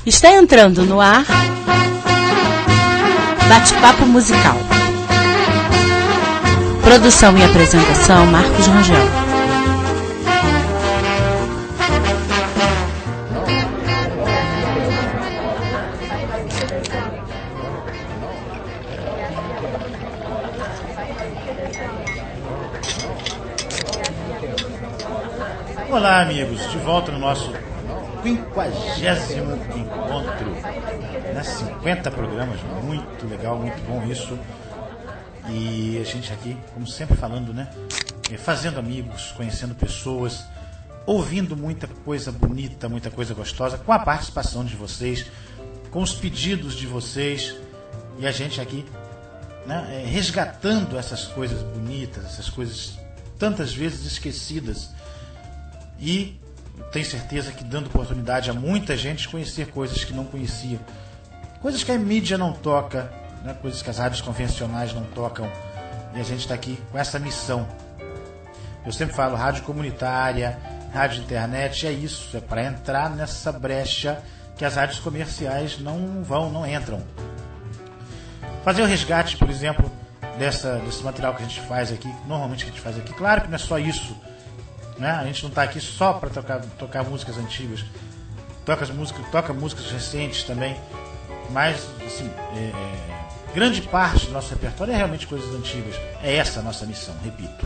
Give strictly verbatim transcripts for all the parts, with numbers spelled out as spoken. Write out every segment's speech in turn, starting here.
Está entrando no ar Bate-Papo Musical. Produção e apresentação Marcos Rangel. Olá, amigos, de volta no nosso quinquagésimo encontro, né? cinquenta programas, muito legal, muito bom isso. E a gente aqui, como sempre falando, né? Fazendo amigos, conhecendo pessoas, ouvindo muita coisa bonita, muita coisa gostosa, com a participação de vocês, com os pedidos de vocês, e a gente aqui, né? Resgatando essas coisas bonitas, essas coisas tantas vezes esquecidas. E tenho certeza que dando oportunidade a muita gente conhecer coisas que não conhecia, coisas que a mídia não toca, né? Coisas que as rádios convencionais não tocam, e a gente está aqui com essa missão. Eu sempre falo, rádio comunitária, rádio internet, é isso, é para entrar nessa brecha que as rádios comerciais não vão, não entram. Fazer o resgate, por exemplo, dessa, desse material que a gente faz aqui, normalmente que a gente faz aqui, claro que não é só isso. Né? A gente não está aqui só para tocar, tocar músicas antigas, toca músicas, toca músicas recentes também, mas assim, é, grande parte do nosso repertório é realmente coisas antigas. É essa a nossa missão, repito.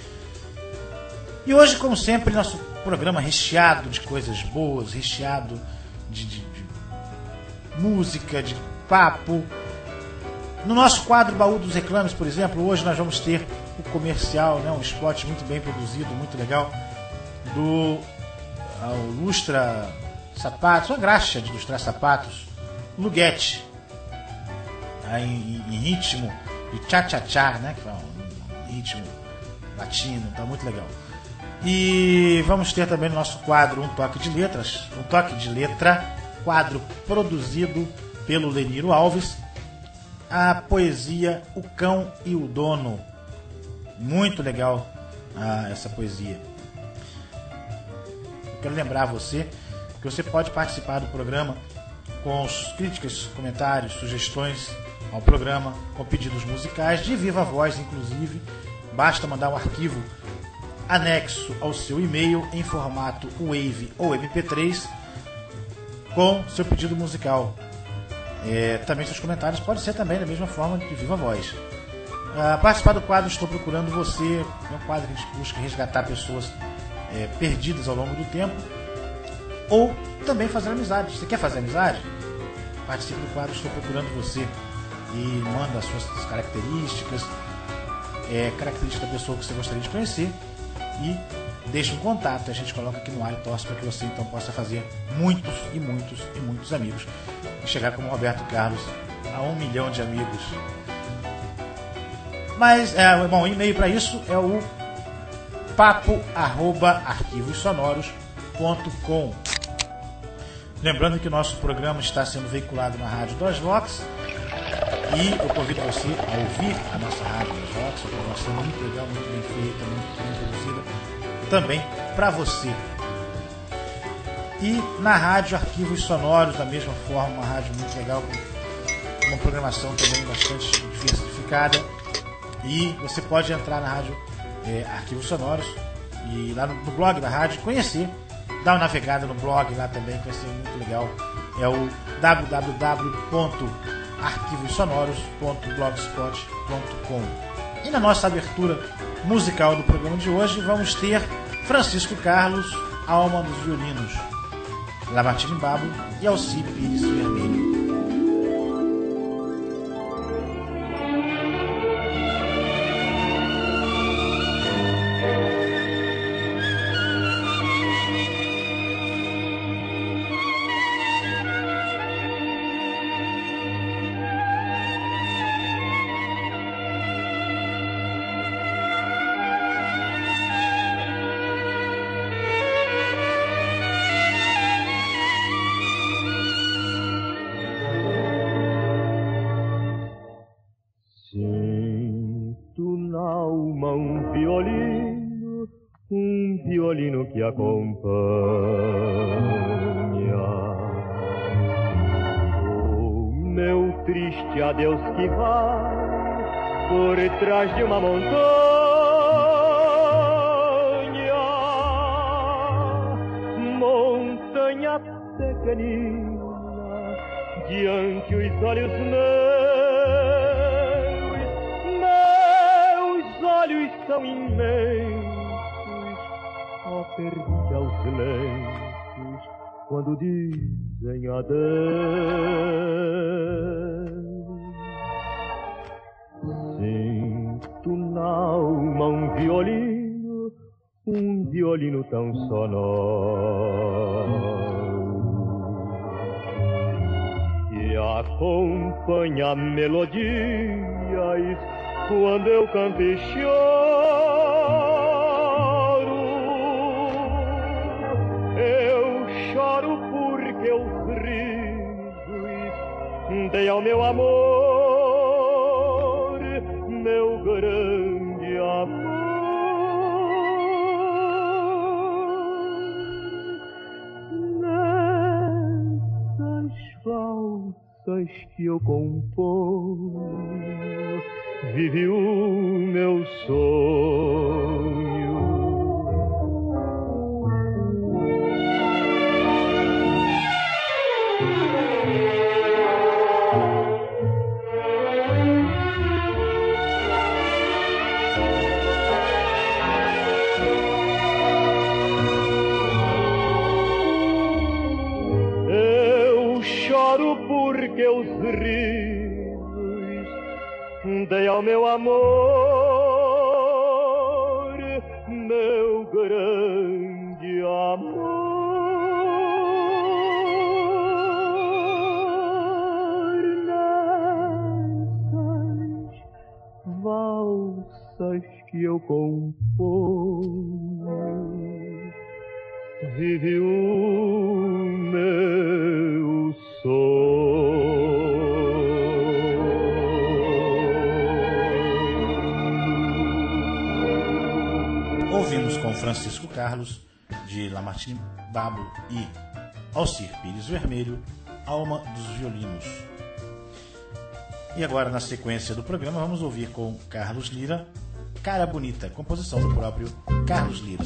E hoje, como sempre, nosso programa recheado de coisas boas, recheado de, de, de música, de papo. No nosso quadro Baú dos Reclames, por exemplo, hoje nós vamos ter o comercial, né, um spot muito bem produzido, muito legal, do uh, Lustra Sapatos, uma graxa de lustrar sapatos, Luguete, uh, em, em ritmo de tchá-tchá-tchá, né, que é um, um ritmo latino, tá muito legal. E vamos ter também no nosso quadro Um Toque de Letras, Um Toque de Letra, quadro produzido pelo Leniro Alves, a poesia O Cão e o Dono. Muito legal ah, essa poesia. Eu quero lembrar você que você pode participar do programa com críticas, comentários, sugestões ao programa, com pedidos musicais, de viva voz inclusive. Basta mandar um arquivo anexo ao seu e-mail em formato WAV ou M P três com seu pedido musical. É, também seus comentários podem ser também da mesma forma de viva voz. Uh, participar do quadro Estou Procurando Você, é um quadro que a gente busca resgatar pessoas é, perdidas ao longo do tempo, ou também fazer amizade. Você quer fazer amizade? Participe do quadro Estou Procurando Você e manda as suas características, é, características da pessoa que você gostaria de conhecer, e deixe um contato. A gente coloca aqui no ar e torce para que você então possa fazer muitos e muitos e muitos amigos e chegar como Roberto Carlos a um milhão de amigos. Mas, é, bom, o e-mail para isso é o papo arroba arquivos sonoros ponto com. Lembrando que o nosso programa está sendo veiculado na rádio Dos Vox, e eu convido você a ouvir a nossa rádio Dos Vox, uma programação muito legal, muito bem feita, muito bem produzida, também para você. E na rádio Arquivos Sonoros, da mesma forma, uma rádio muito legal, com uma programação também bastante diversificada. E você pode entrar na rádio é, Arquivos Sonoros e lá no, no blog da rádio conhecer, dar uma navegada no blog lá também, que vai ser muito legal. É o w w w ponto arquivos sonoros ponto blogspot ponto com. E na nossa abertura musical do programa de hoje vamos ter Francisco Carlos, Alma dos Violinos, Lamartine Babo e Alci Pires Vermelho. violino que acompanha triste adeus que vai por trás de uma montanha, montanha pequenina, diante os olhos meus, meus olhos são imensos, ó perdi aos lenços quando dizem adeus. Sinto na alma um violino, um violino tão sonoro, que acompanha melodias quando eu canto e choro. Eu choro porque os risos dei ao meu amor, meu grande amor. Nessas valsas que eu compor, vive o meu sonho. Porque os risos dei ao meu amor, meu grande amor. Nessas valsas que eu compor, vive o meu sonho. Ouvimos com Francisco Carlos, de Lamartine Babo e Alcir Pires Vermelho, Alma dos Violinos. E agora, na sequência do programa, vamos ouvir com Carlos Lira, Cara Bonita, composição do próprio Carlos Lira.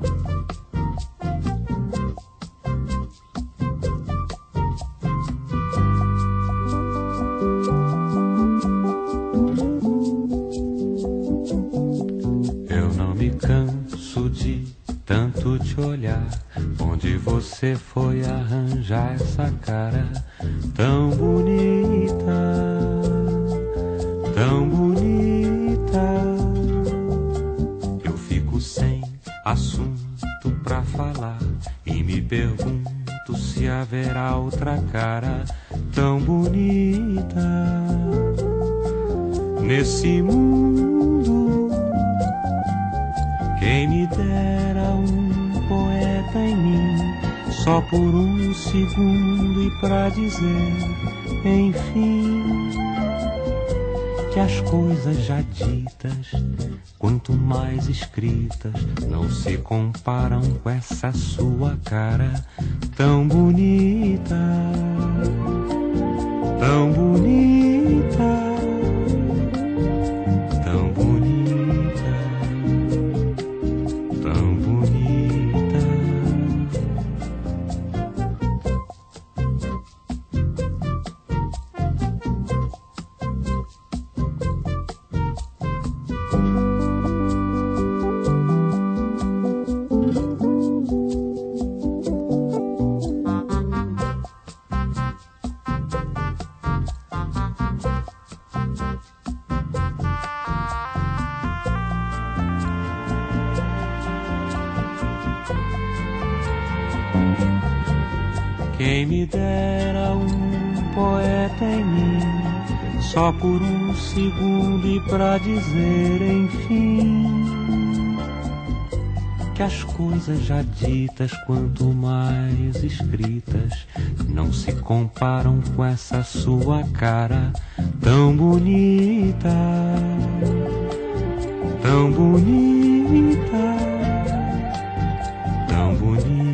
Tanto te olhar, onde você foi arranjar essa cara tão bonita, tão bonita. Eu fico sem assunto pra falar e me pergunto se haverá outra cara tão bonita nesse mundo. Quem me dera um poeta em mim, só por um segundo, e pra dizer, enfim, que as coisas já ditas, quanto mais escritas, não se comparam com essa sua cara tão bonita, tão bonita. Quem me dera um poeta em mim, só por um segundo, e pra dizer, enfim, que as coisas já ditas, quanto mais escritas, não se comparam com essa sua cara tão bonita, tão bonita, tão bonita.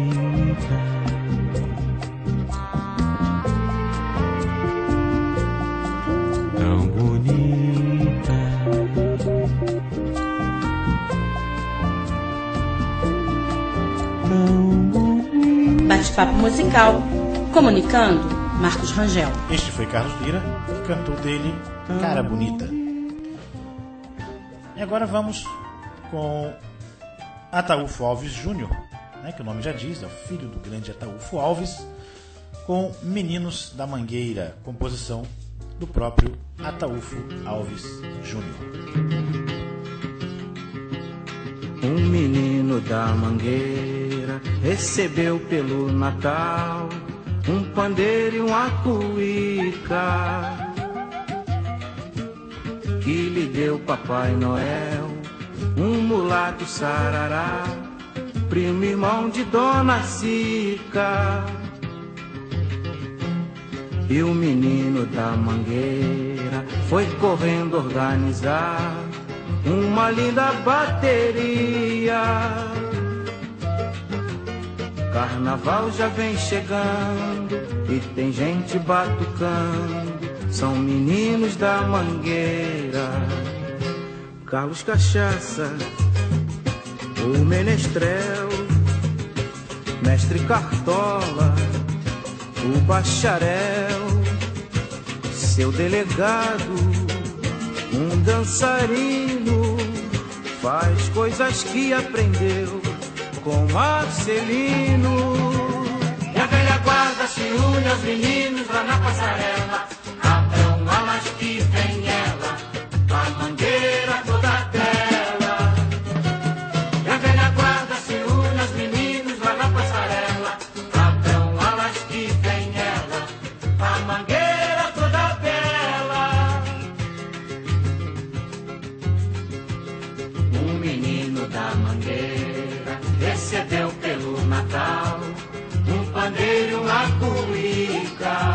Papo Musical. Comunicando, Marcos Rangel. Este foi Carlos Lira, que cantou dele Cara Bonita. E agora vamos com Ataúfo Alves Júnior, né, que o nome já diz, é o filho do grande Ataúfo Alves, com Meninos da Mangueira, composição do próprio Ataúfo Alves Júnior. Um menino da Mangueira recebeu pelo Natal um pandeiro e um acuíca que lhe deu Papai Noel, um mulato sarará, primo irmão de Dona Cica. E o menino da Mangueira foi correndo organizar uma linda bateria. Carnaval já vem chegando e tem gente batucando, são meninos da Mangueira. Carlos Cachaça, o Menestrel, Mestre Cartola, o Bacharel, seu delegado, um dançarino, faz coisas que aprendeu com Marcelino. E a velha guarda se une aos meninos lá na passarela, abram alas que vem ela, a mangueira toda dela. E a velha guarda se une aos meninos lá na passarela, abram alas que vem ela, a mangueira toda bela. Um menino da Mangueira recebeu pelo Natal um pandeiro e uma cuíca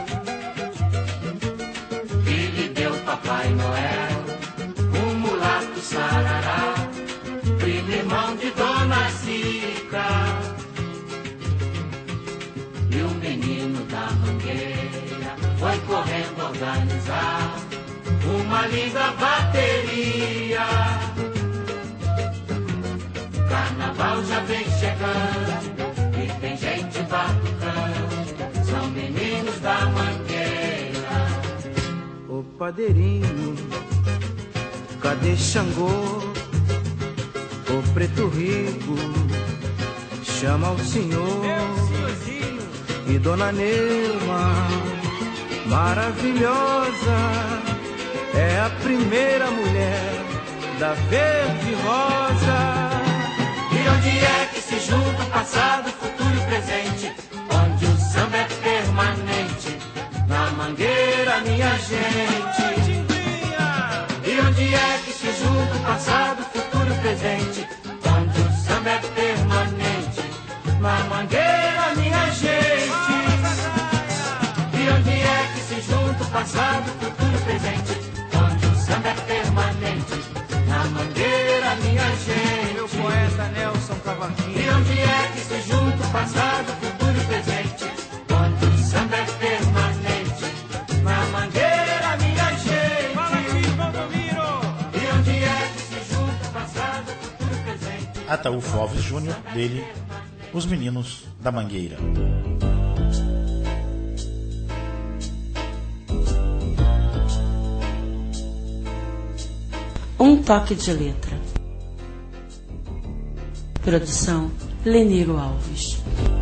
que lhe deu Papai Noel, um mulato sarará, primo irmão de Dona Cica. E o menino da Mangueira foi correndo organizar uma linda bateria. Carnaval já vem chegando e tem gente batucando, são meninos da Mangueira. Ô padeirinho, cadê Xangô? Ô preto rico, chama o senhor. E Dona Neuma, maravilhosa, é a primeira mulher da verde rosa. E onde é que se junta o passado, futuro e presente, onde o samba é permanente, na Mangueira, minha gente. E onde é que se junta o passado, futuro e presente, onde o samba é permanente, na Mangueira, minha gente. E onde é que se junta o passado, futuro e presente, onde o samba é permanente, na Mangueira, minha gente. Meu poeta Nelson Cavaquinho. E onde é que se junta o passado, futuro e presente, onde o samba é permanente, na Mangueira, minha gente. Fala aqui, Valdomiro. E onde é que se junta o passado, futuro e presente. Ataúfo Alves Júnior, dele, Os Meninos da Mangueira. Um toque de letra. Produção Leniro Alves.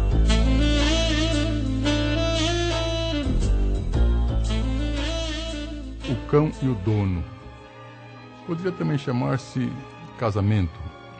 O Cão e o Dono. Poderia também chamar-se Casamento.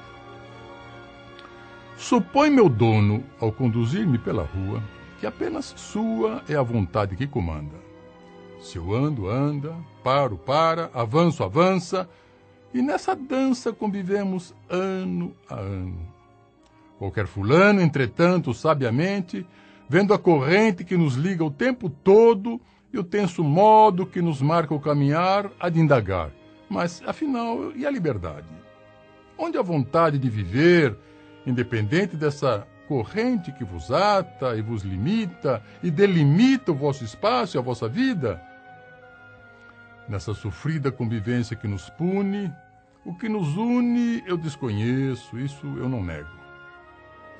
Supõe meu dono, ao conduzir-me pela rua, que apenas sua é a vontade que comanda. Se eu ando, anda, paro, para, avanço, avança, e nessa dança convivemos ano a ano. Qualquer fulano, entretanto, sabiamente, vendo a corrente que nos liga o tempo todo e o tenso modo que nos marca o caminhar, há de indagar. Mas, afinal, e a liberdade? Onde a vontade de viver, independente dessa corrente que vos ata e vos limita e delimita o vosso espaço e a vossa vida? Nessa sofrida convivência que nos pune, o que nos une eu desconheço, isso eu não nego.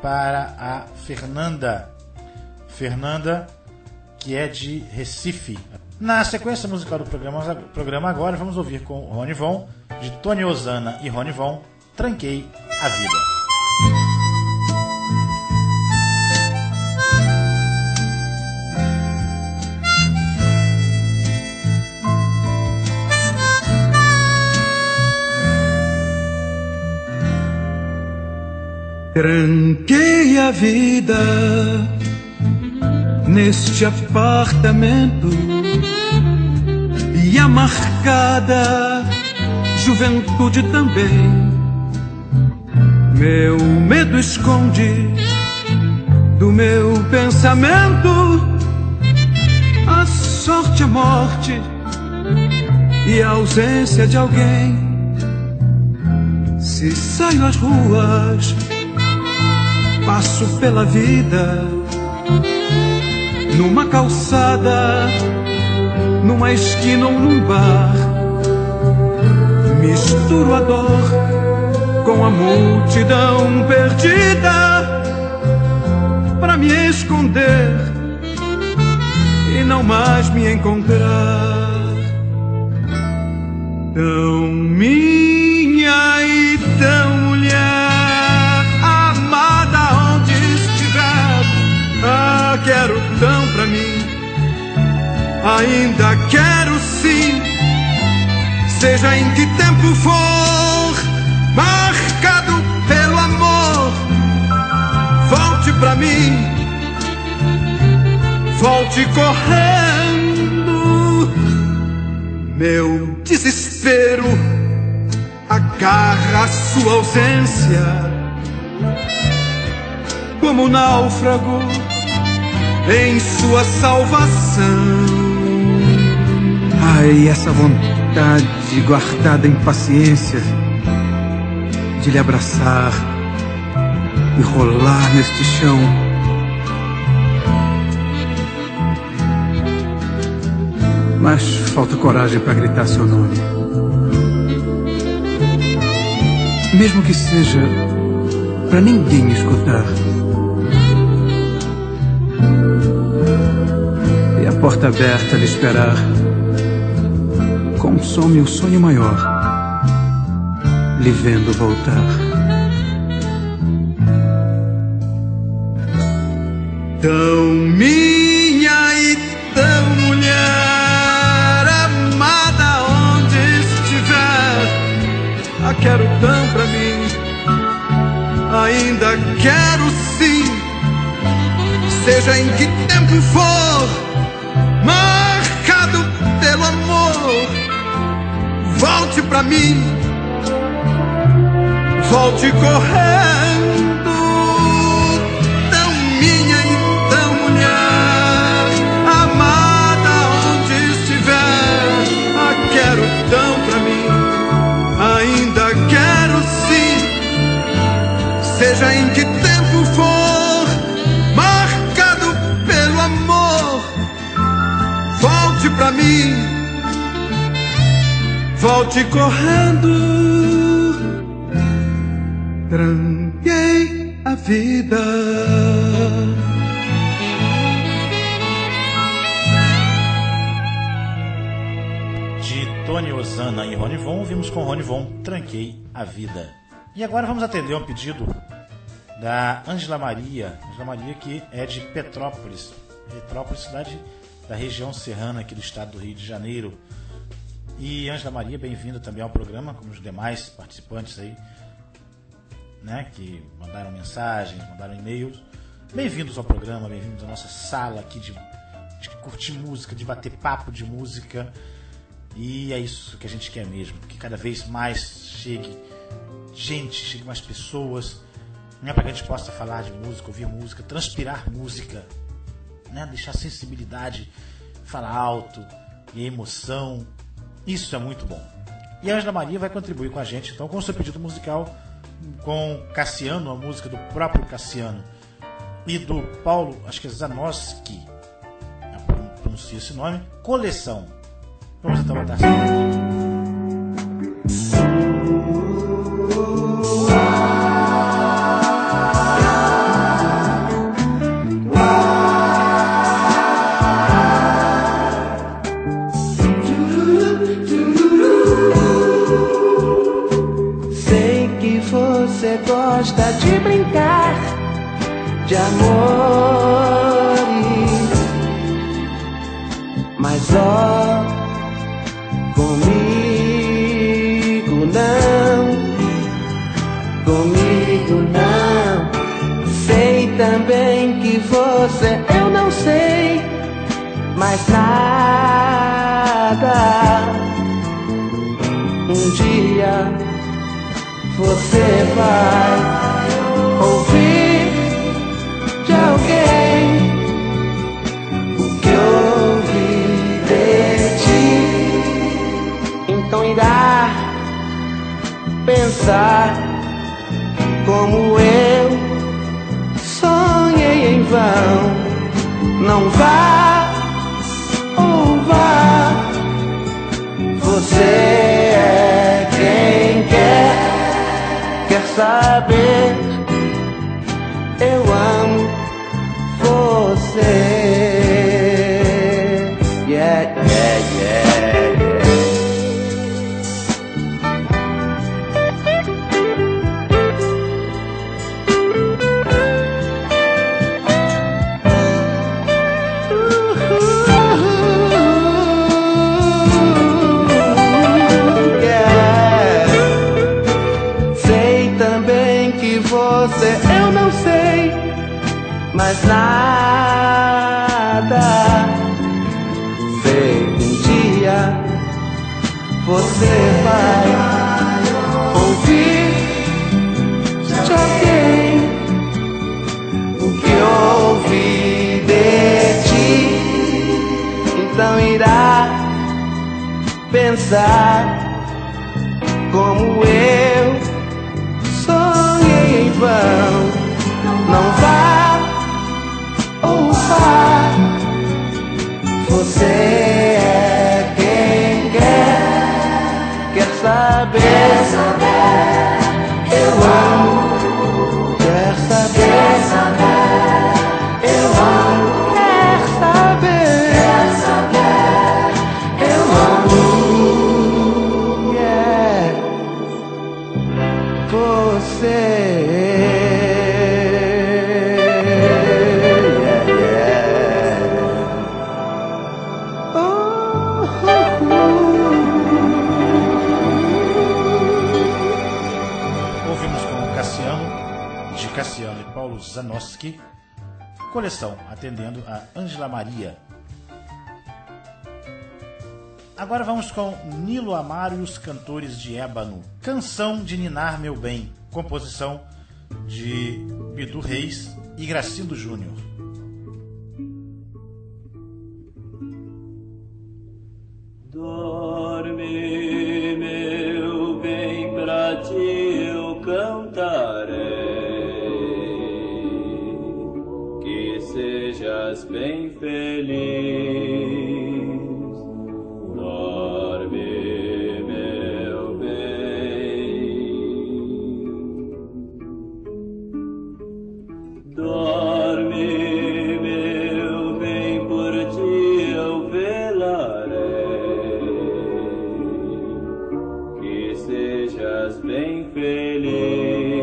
para a Fernanda. Fernanda, que é de Recife. Na sequência musical do programa, programa agora, vamos ouvir com Rony Von, de Tony Ozana e Rony Von, Tranquei a Vida. Tranquei a vida neste apartamento e a marcada juventude também. Meu medo esconde do meu pensamento a sorte, a morte e a ausência de alguém. Se saio às ruas, passo pela vida, numa calçada, numa esquina ou num bar, misturo a dor com a multidão perdida, pra me esconder e não mais me encontrar. Tão minha e tão mulher, amada onde estiver, ah, quero tão pra mim, ainda quero sim, seja em que tempo for, marcado pelo amor. Volte pra mim, volte correndo. Meu desespero agarra a sua ausência, como náufrago em sua salvação. Ai, essa vontade guardada em paciência de lhe abraçar e rolar neste chão. Mas falta coragem para gritar seu nome, mesmo que seja para ninguém escutar. E a porta aberta a lhe esperar consome o sonho maior, lhe vendo voltar. Tão minha e tão mulher, amada onde estiver, a quero tão pra mim, ainda quero sim, seja em que tempo for, marcado pelo amor. Volte pra mim, volte correndo, tão minha e tão mulher, amada onde estiver, a quero tão pra mim, ainda quero sim, seja em que tempo for, marcado pelo amor. Volte pra mim, volte correndo. Tranquei a vida. De Tony Ozana e Rony Von, ouvimos com Rony Von, Tranquei a Vida. E agora vamos atender um pedido da Ângela Maria. Ângela Maria, que é de Petrópolis. Petrópolis, cidade da região serrana aqui do estado do Rio de Janeiro. E Ângela Maria, bem-vinda também ao programa, como os demais participantes aí, né, que mandaram mensagens, mandaram e-mails. Bem-vindos ao programa, bem-vindos à nossa sala aqui de, de curtir música, de bater papo de música. E é isso que a gente quer mesmo, que cada vez mais chegue gente, chegue mais pessoas, né, para que a gente possa falar de música, ouvir música, transpirar música, né, deixar a sensibilidade falar alto e emoção. Isso é muito bom. E a Ângela Maria vai contribuir com a gente, então, com o seu pedido musical, com Cassiano, a música do próprio Cassiano e do Paulo, acho que é Zanoski, pronuncia esse nome, Coleção. Vamos então botar assim. amores, mas ó, comigo não, comigo não. Sei também que você, eu não sei mais nada. Um dia você vai ouvir de alguém o que ouvi de ti. Então irá pensar como eu sonhei em vão. Não vá ou vá, você é quem quer, quer saber. Eu amo você. Yeah, yeah, yeah, yeah. Você, eu não sei mais nada. Sei que um dia você vai ouvir de alguém o que ouvi de ti. Então irá pensar como eu sonhei em vão. Não vá ou vá, você é quem quer, quer saber. Eu amo, quer saber. Eu amo, quer saber. Eu amo, yeah, você. Cassiano e Paulo Zanoski, coleção atendendo a Ângela Maria. Agora vamos com Nilo Amaro e os Cantores de Ébano, Canção de Ninar Meu Bem, composição de Bidu Reis e Gracindo Júnior. Dorme, meu bem, pra ti eu cantarei, sejas bem feliz. Dorme, meu bem. Dorme, meu bem, por ti eu velarei, que sejas bem feliz.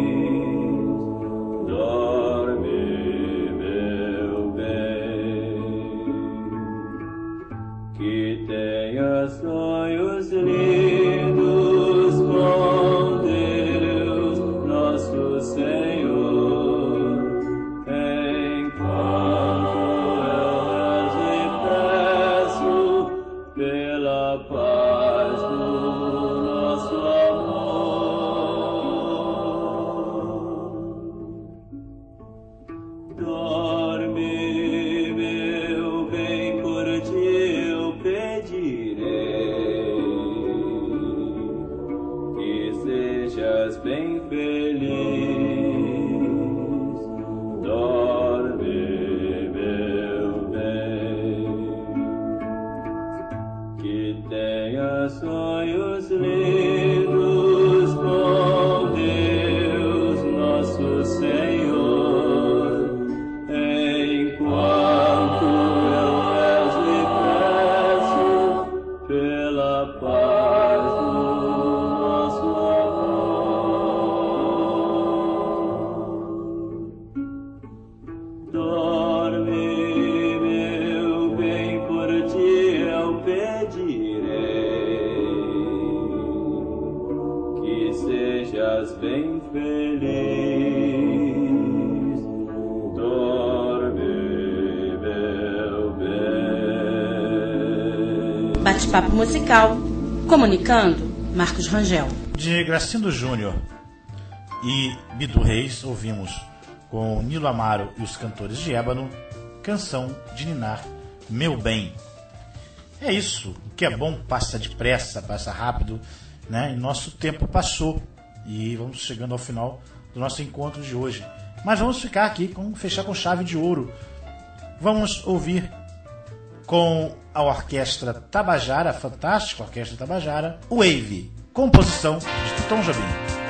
Sonhos lindos com Deus, nosso Senhor, enquanto eu rezo e peço pela paz do nosso amor. Dorme, meu bem, por ti eu pedirei, sejas bem feliz. Dorme, meu bem, que tenha sonhos lindos com Deus, nosso Senhor, enquanto eu rezo e peço pela paz do nosso amor. és bem feliz. Dorme, meu bem. Bate-papo musical. Comunicando, Marcos Rangel. De Gracindo Júnior e Bidu Reis, ouvimos com Nilo Amaro e os Cantores de Ébano, Canção de Ninar, Meu Bem. É isso, o que é bom passa depressa, passa rápido, né? E nosso tempo passou e vamos chegando ao final do nosso encontro de hoje. Mas vamos ficar aqui, com, fechar com chave de ouro. Vamos ouvir com a Orquestra Tabajara, a fantástica Orquestra Tabajara, Wave, composição de Tom Jobim.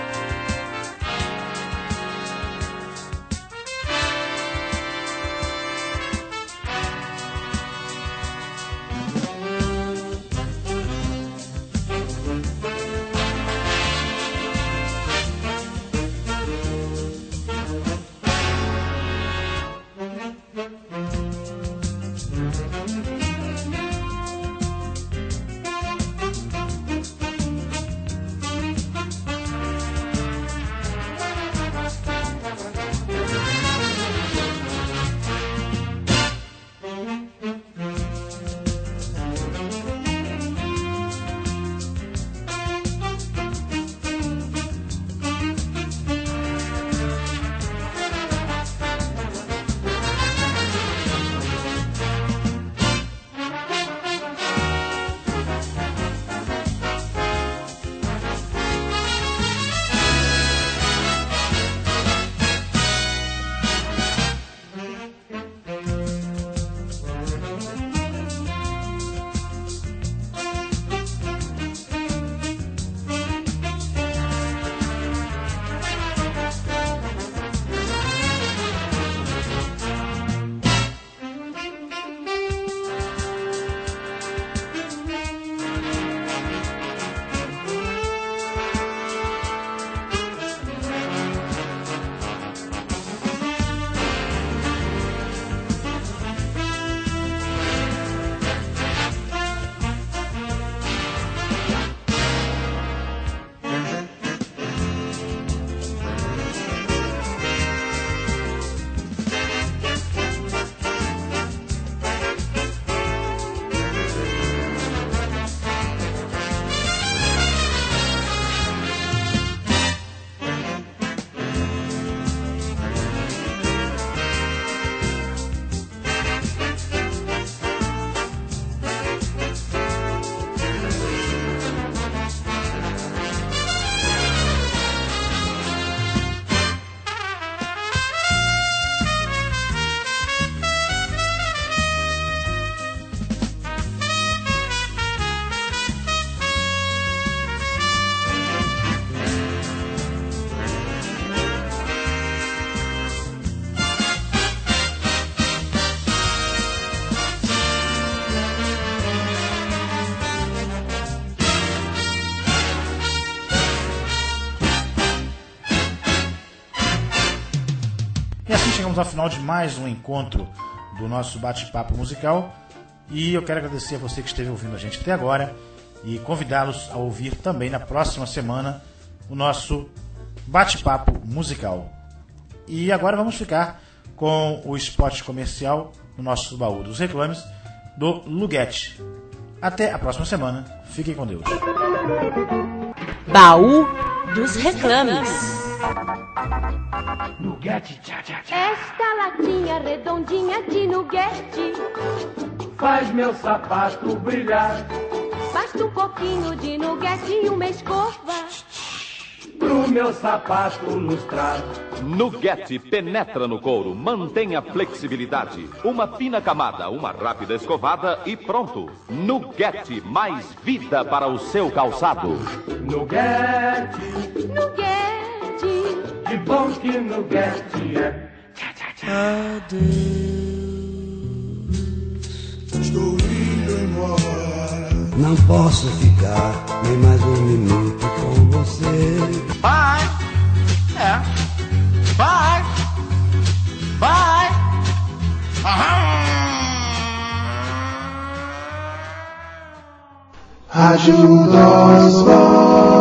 Chegamos ao final de mais um encontro do nosso bate-papo musical e eu quero agradecer a você que esteve ouvindo a gente até agora e convidá-los a ouvir também na próxima semana o nosso bate-papo musical. E agora vamos ficar com o spot comercial no nosso baú dos reclames do Luguete. Até a próxima semana. Fiquem com Deus. Baú dos reclames. Nuguete, tchá, tchá, tchá. Esta latinha redondinha de nuguete faz meu sapato brilhar. Basta um pouquinho de nuguete e uma escova pro meu sapato lustrar. Nuguete penetra no couro, mantém a flexibilidade. Uma fina camada, uma rápida escovada e pronto. Nuguete, mais vida para o seu calçado. Nuguete, nuguete, que bom que nuguete é. Adeus, estou indo embora. não posso ficar nem mais um minuto com você. Vai, é, vai, vai. Ajuda os